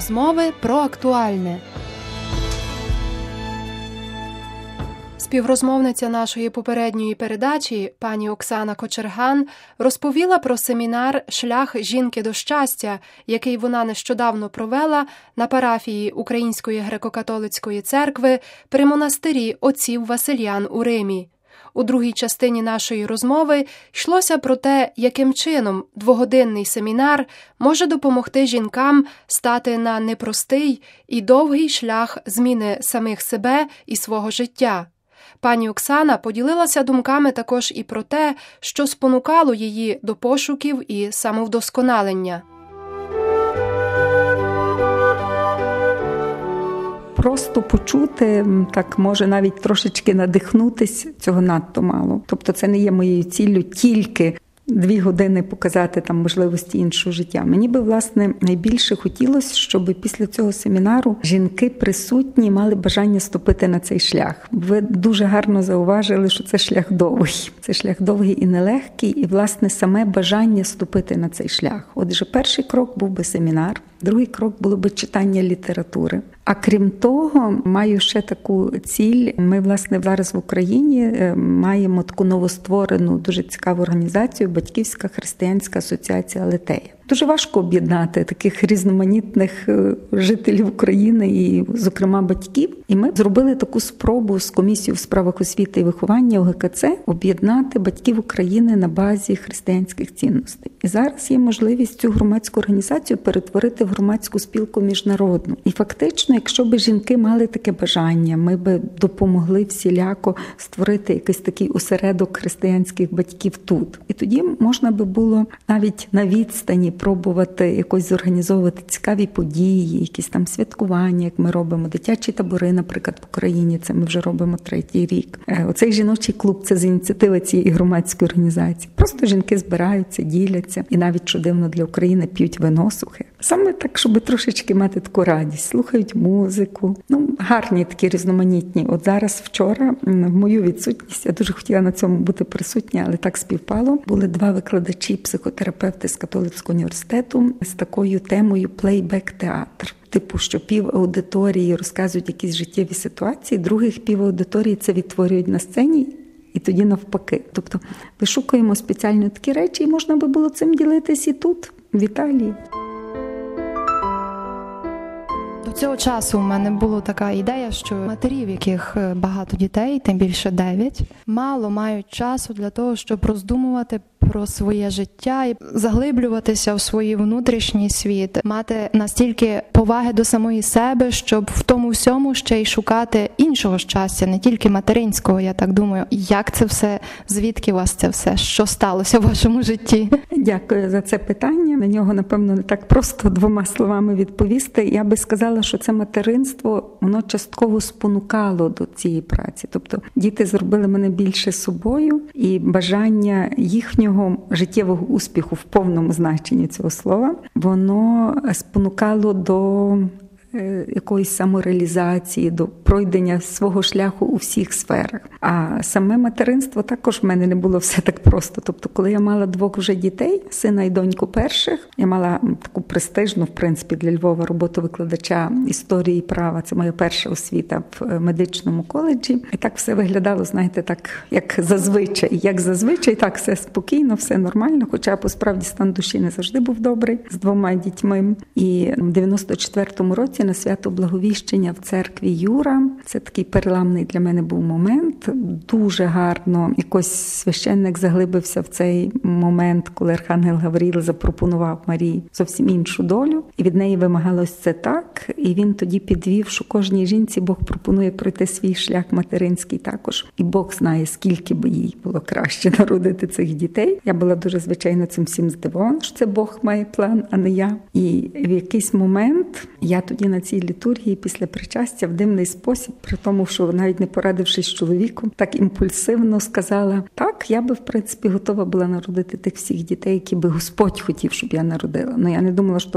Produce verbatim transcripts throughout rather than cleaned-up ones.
Розмови про актуальне. Співрозмовниця нашої попередньої передачі, пані Оксана Кочерган, розповіла про семінар «Шлях жінки до щастя», який вона нещодавно провела на парафії Української греко-католицької церкви при монастирі отців Васильян у Римі. У другій частині нашої розмови йшлося про те, яким чином двогодинний семінар може допомогти жінкам стати на непростий і довгий шлях зміни самих себе і свого життя. Пані Оксана поділилася думками також і про те, що спонукало її до пошуків і самовдосконалення. Просто почути, так може навіть трошечки надихнутись, цього надто мало. Тобто це не є моєю ціллю тільки дві години показати там можливості іншого життя. Мені би, власне, найбільше хотілося, щоб після цього семінару жінки присутні мали бажання ступити на цей шлях. Ви дуже гарно зауважили, що це шлях довгий. Це шлях довгий і нелегкий, і, власне, саме бажання ступити на цей шлях. Отже, перший крок був би семінар, другий крок було би читання літератури. А крім того, маю ще таку ціль. Ми, власне, зараз в Україні маємо таку новостворену, дуже цікаву організацію «Батьківська християнська асоціація Алетея». Дуже важко об'єднати таких різноманітних жителів України і, зокрема, батьків. І ми зробили таку спробу з комісією в справах освіти і виховання У Ге Ка Це об'єднати батьків України на базі християнських цінностей. І зараз є можливість цю громадську організацію перетворити в громадську спілку міжнародну. І фактично, якщо б жінки мали таке бажання, ми б допомогли всіляко створити якийсь такий осередок християнських батьків тут. І тоді можна би було навіть на відстані пробувати якось зорганізовувати цікаві події, якісь там святкування, як ми робимо, дитячі табори, наприклад, в Україні, це ми вже робимо третій рік. Оцей жіночий клуб – це з ініціативи цієї громадської організації. Просто жінки збираються, діляться і навіть, що дивно для України, п'ють вино сухе. Саме так, щоб трошечки мати таку радість, слухають музику. Ну, гарні такі різноманітні. От зараз, вчора, в мою відсутність, я дуже хотіла на цьому бути присутня, але так співпало. Були два викладачі, психотерапевти з католицького університету з такою темою «плейбек-театр». Типу, що пів аудиторії розказують якісь життєві ситуації, других пів аудиторії це відтворюють на сцені, і тоді навпаки. Тобто вишукуємо спеціально такі речі, і можна би було цим ділитись і тут, в Італії. До цього часу у мене була така ідея, що матері, в яких багато дітей, тим більше дев'ять, мало мають часу для того, щоб роздумувати про своє життя і заглиблюватися в свій внутрішній світ, мати настільки поваги до самої себе, щоб в тому всьому ще й шукати іншого щастя, не тільки материнського, я так думаю. Як це все, звідки у вас це все, що сталося в вашому житті? Дякую за це питання. На нього, напевно, не так просто двома словами відповісти. Я би сказала, що це материнство, воно частково спонукало до цієї праці. Тобто діти зробили мене більше собою, і бажання їхнього життєвого успіху в повному значенні цього слова, воно спонукало до якоїсь самореалізації, до пройдення свого шляху у всіх сферах. А саме материнство також в мене не було все так просто. Тобто, коли я мала двох вже дітей, сина і доньку перших, я мала таку престижну, в принципі, для Львова роботу викладача історії і права. Це моя перша освіта в медичному коледжі. І так все виглядало, знаєте, так, як зазвичай. Як зазвичай, так все спокійно, все нормально, хоча, по-справді, стан душі не завжди був добрий з двома дітьми. І в дев'яносто четвертому році на свято Благовіщення в церкві Юра. Це такий переламний для мене був момент. Дуже гарно якось священник заглибився в цей момент, коли архангел Гавриїл запропонував Марії зовсім іншу долю. І від неї вимагалось це так. І він тоді підвів, що кожній жінці Бог пропонує пройти свій шлях материнський також. І Бог знає, скільки би їй було краще народити цих дітей. Я була дуже, звичайно, цим всім здивована, що це Бог має план, а не я. І в якийсь момент я тоді на цій літургії після причастя в дивний спосіб, при тому, що навіть не порадившись з чоловіком, так імпульсивно сказала, так, я би, в принципі, готова була народити тих всіх дітей, які би Господь хотів, щоб я народила. Ну, я не думала, що все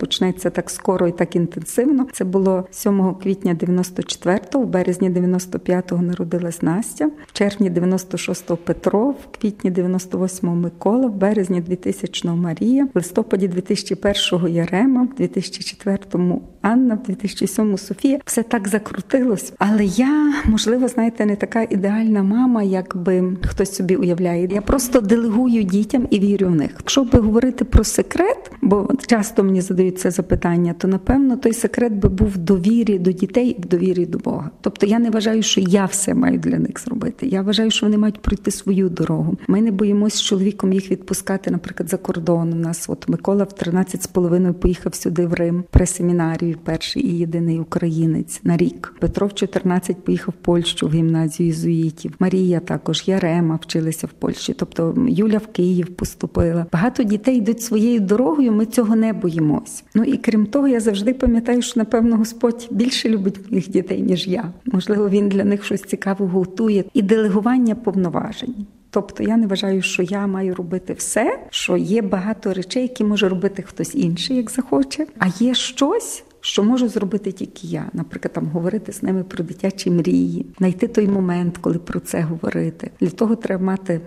почнеться так скоро і так інтенсивно. Це було сьомого квітня дев'яносто четвертого, в березні дев'яносто п'ятого народилась Настя, в червні дев'яносто шостого Петро, в квітні дев'яносто восьмого Микола, в березні двотисячного Марія, в листопаді дві тисячі першого Ярема, в дві тисячі четвертому Анна, в дві тисячі сьомому Софія. Все так закрутилось. Але я, можливо, знаєте, не така ідеальна мама, як би хтось собі уявляє. Я просто делегую дітям і вірю в них. Якщо би говорити про секрет, бо часто мені задають це запитання, то, напевно, той секрет би був в довірі до дітей і в довірі до Бога. Тобто я не вважаю, що я все маю для них зробити. Я вважаю, що вони мають пройти свою дорогу. Ми не боїмося з чоловіком їх відпускати, наприклад, за кордон. У нас от Микола в тринадцять з половиною поїхав сюди в Рим, пресемінарію, перший і єдиний українець на рік. Петро в чотирнадцять поїхав в Польщу в гімназію єзуїтів. Марія також, Ярема вчилися в Польщі. Тобто Юля в Київ поступила. Багато дітей йдуть своєю дорогою, ми цього не боїмось. Ну і крім того, я завжди пам'ятаю, що, напевно, Господь більше любить моїх дітей, ніж я. Можливо, Він для них щось цікаве готує. І делегування повноважень. Тобто я не вважаю, що я маю робити все, що є багато речей, які може робити хтось інший, як захоче, а є щось, що можу зробити тільки я. Наприклад, там говорити з ними про дитячі мрії, знайти той момент, коли про це говорити. Для того треба мати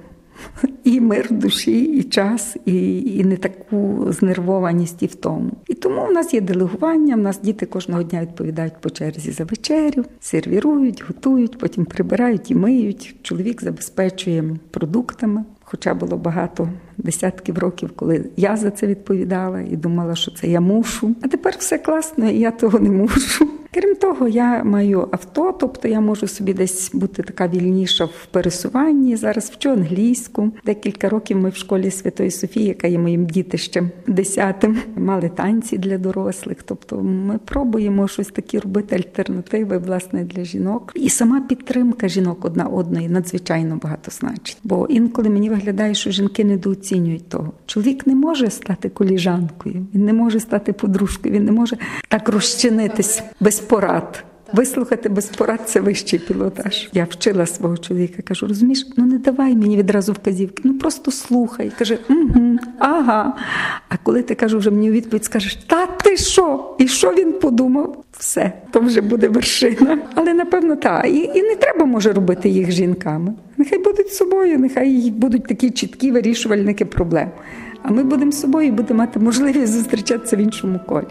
і мир в душі, і час, і, і не таку знервованість і в тому. І тому в нас є делегування, в нас діти кожного дня відповідають по черзі за вечерю, сервірують, готують, потім прибирають і миють. Чоловік забезпечує продуктами. Хоча було багато десятків років, коли я за це відповідала і думала, що це я мушу. А тепер все класно, і я того не мушу. Крім того, я маю авто, тобто я можу собі десь бути така вільніша в пересуванні. Зараз вчу англійську. Декілька років ми в школі Святої Софії, яка є моїм дітищем десятим, мали танці для дорослих. Тобто ми пробуємо щось таке робити, альтернативи, власне, для жінок. І сама підтримка жінок одна одної надзвичайно багато значить. Бо інколи мені виглядає, що жінки недооцінюють того. Чоловік не може стати коліжанкою, він не може стати подружкою, він не може так розчинитись без порад. Вислухати без порад – це вищий пілотаж. Я вчила свого чоловіка, кажу, розумієш, ну не давай мені відразу вказівки, ну просто слухай. Каже, угу, ага. А коли ти, кажу, вже мені у відповідь скажеш, та ти що? І що він подумав? Все, то вже буде вершина. Але, напевно, так. І, і не треба, може, робити їх жінками. Нехай будуть собою, нехай будуть такі чіткі вирішувальники проблем. А ми будемо собою і будемо мати можливість зустрічатися в іншому колі.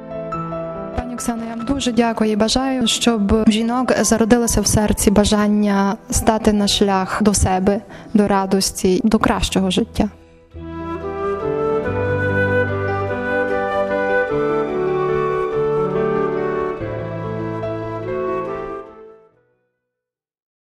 Оксано, я вам дуже дякую і бажаю, щоб у жінок зародилося в серці бажання стати на шлях до себе, до радості, до кращого життя.